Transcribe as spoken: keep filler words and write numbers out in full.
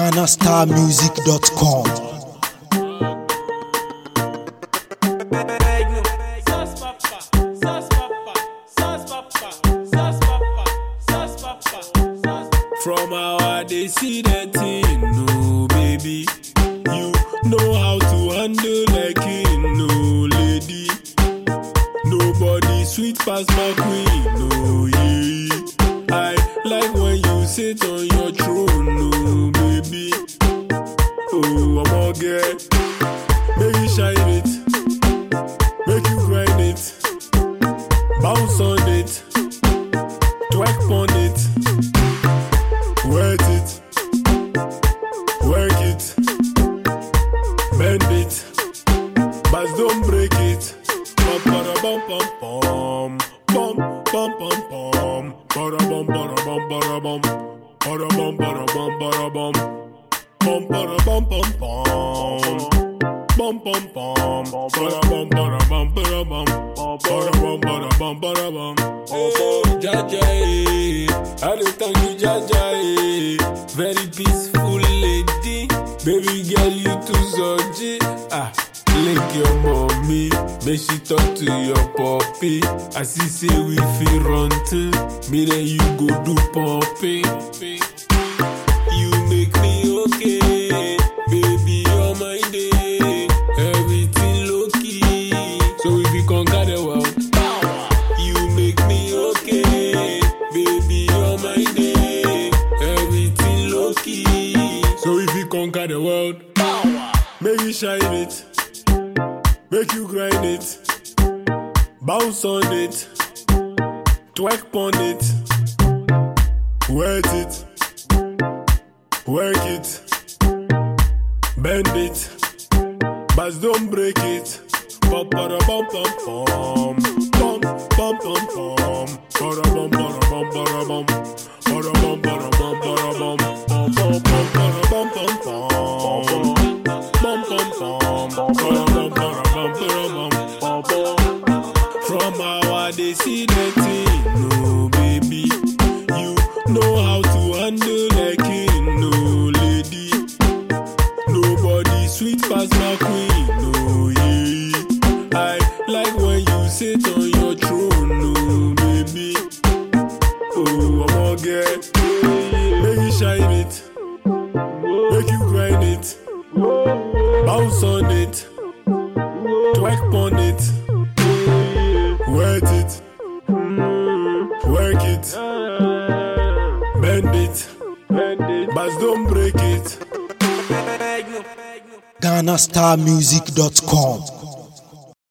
Ghana Star Music dot com. From how I they see that thing, no baby. You know how to handle like it, no lady. Nobody sweet past my queen, no yeah. I like when you sit on your throne, no baby. Oh, I'm all good. Make you shine it, make you grind it, bounce on it, twerk on it. Work it, work it, bend it, but don't break it. Bum bada bum bum bum, bum bum bum bum, bada bum bada bum bada bum, bada bum bada bum bada bum, bum bada bum bum bum, bum bum bum, bada bum bada bum bada bum, bada bum bada bum bada bum. Oh, Jaja, eh. I don't thank you, Jaja, eh. Very peaceful lady. Baby girl, you too soji. Ah, lick your mommy. Make she talk to your puppy. I see say we feel run to. Me then you go do puppy. You make me okay. Baby, you're my day. Everything low key. So if you conquer the world, conquer the world. Power. Make you shine it, make you grind it, bounce on it, twerk on it, work it, work it, bend it, but don't break it. Bum bada bum bum bum, bum bum bum bum, bada bum bada bum bada bum, bada bum bada bum bada bum, bum bum bada bum bum bum, bum bum bum, bada bum bada bum bada bum. From how I they see that thing, no baby. You know how to handle like it, no lady. Nobody sweet past my queen, no yeah. I like when you sit on your throne, no baby. Oh, I'm all good. Make you shine it, make you grind it, bounce on it, twerk on it, work it, work it, bend it, but don't break it. Ghana Star Music dot com.